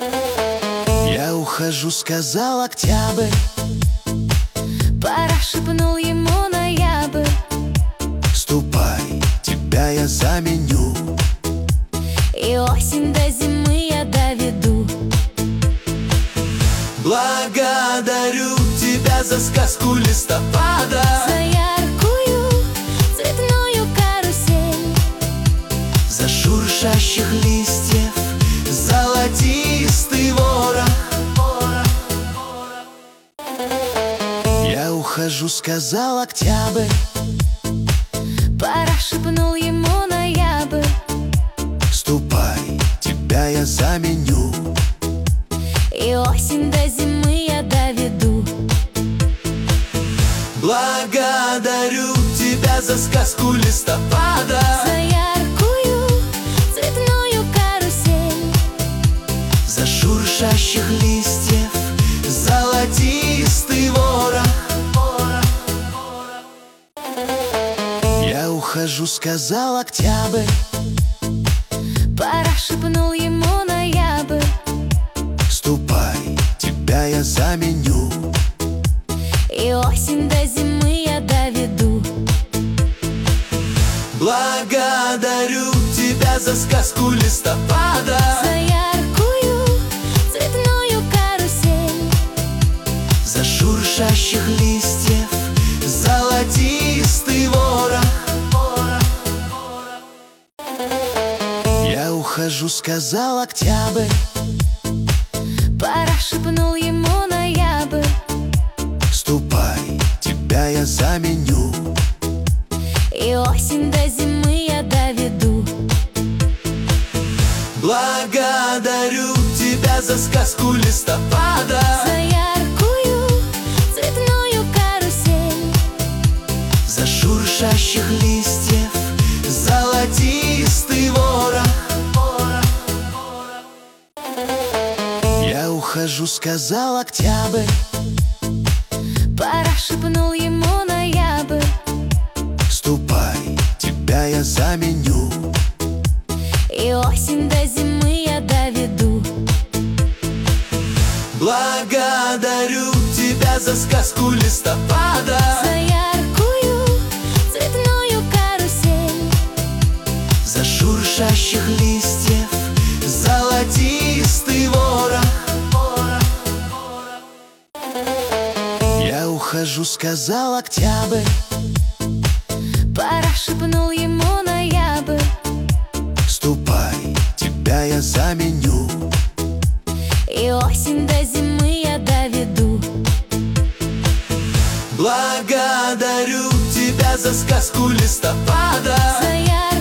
Я ухожу, сказал октябрь, пора, шепнул ему ноябрь. ступай, тебя я заменю, И осень до зимы я доведу. благодарю тебя за сказку листопада, За яркую цветную карусель, за шуршащих листьев золотистый ворох. Я ухожу, сказал октябрь, пора, шепнул ему ноябрь. ступай, тебя я заменю, И осень до зимы я доведу. благодарю тебя за сказку листопада, За яркую цветную карусель, за шуршащих листьев золотистый ворох. Я ухожу, сказал октябрь, пора, шепнул ему ноябрь. ступай, тебя я заменю, И осень до зимы я доведу. благодарю тебя за сказку листопада, За яркую цветную карусель, за шуршащих листьев золотистый ворох. Я ухожу, сказал октябрь, пора, шепнул ему ноябрь. ступай, тебя я заменю, И осень до зимы я доведу. благодарю тебя за сказку листопада, За яркую цветную карусель, за шуршащих листьев золотистый ворох. Я ухожу, сказал октябрь, пора, шепнул ему ноябрь. ступай, тебя я заменю, И осень до зимы я доведу. благодарю тебя за сказку листопада, За яркую цветную карусель, за шуршащих листьев золотистый ворох. Я ухожу, сказал октябрь, пора, шепнул ему ноябрь. ступай, тебя я заменю, И осень до зимы я доведу. благодарю тебя за сказку листопада, За